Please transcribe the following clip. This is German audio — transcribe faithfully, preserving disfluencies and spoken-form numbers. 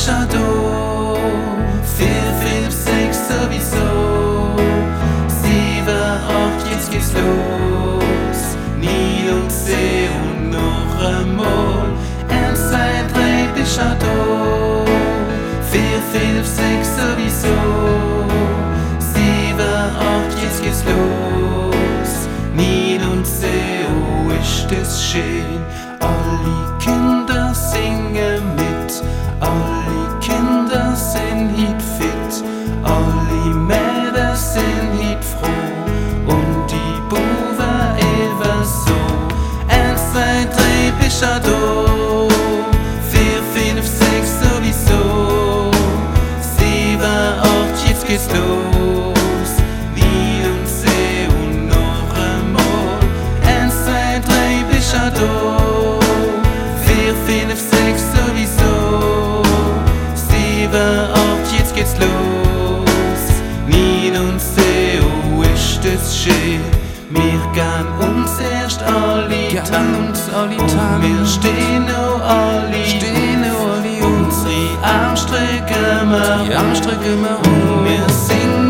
bist auch da. Vier, fünf, sechs sowieso. Sieben, acht, jetzt geht's los. Nil und See und noch einmal. Eins, zwei, drei, bist auch da. Vier, fünf, sechs sowieso. Sieben, acht, jetzt geht's los. Nil und See, oh ist es schön. Alle Kinder singen mit, alle Kinder sind hit fit, alle Mädel sind hit froh und die Buben ebenso. Eins, zwei, drei, bist auch da. Vier, fünf, sechs sowieso. Sieben, acht, jetzt geht's los. Nil und See und noch einmal. Eins, zwei, drei, bist auch da. Vier, fünf, sechs sowieso. Sieben, acht, jetzt geht's los. Nil und See, oh ist es schön. Wir gehen uns erst alle tanzen und wir stehen noch alle, stehen noch alle unsere Arme strecken wir, Arme strecken wir und wir singen.